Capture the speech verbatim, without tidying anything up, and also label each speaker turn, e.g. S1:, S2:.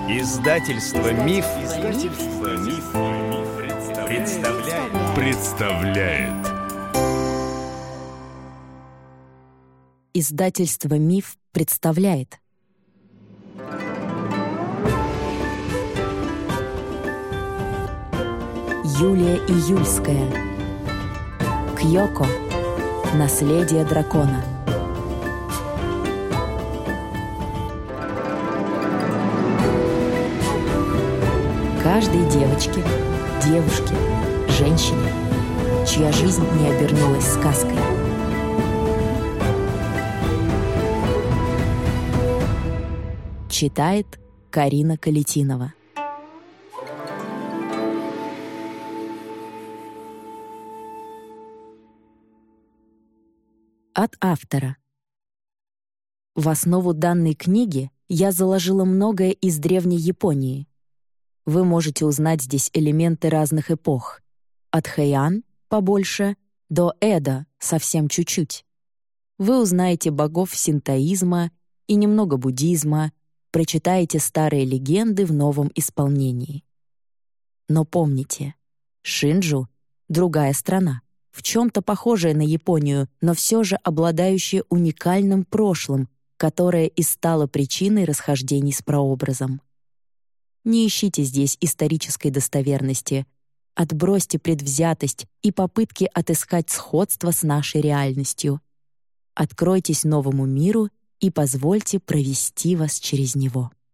S1: Издательство Миф, Издательство Миф, представляет. представляет.
S2: Издательство Миф представляет. Юлия Июльская. Кьёко. Наследие дракона. Каждой девочке, девушке, женщине, чья жизнь не обернулась сказкой. Читает Карина Калетинова. От автора. В основу данной книги я заложила многое из древней Японии. Вы можете узнать здесь элементы разных эпох. От Хэйан — побольше, до Эдо — совсем чуть-чуть. Вы узнаете богов синтоизма и немного буддизма, прочитаете старые легенды в новом исполнении. Но помните, Шинджу — другая страна, в чем-то похожая на Японию, но все же обладающая уникальным прошлым, которое и стало причиной расхождений с прообразом. Не ищите здесь исторической достоверности. Отбросьте предвзятость и попытки отыскать сходство с нашей реальностью. Откройтесь новому миру и позвольте провести вас через него.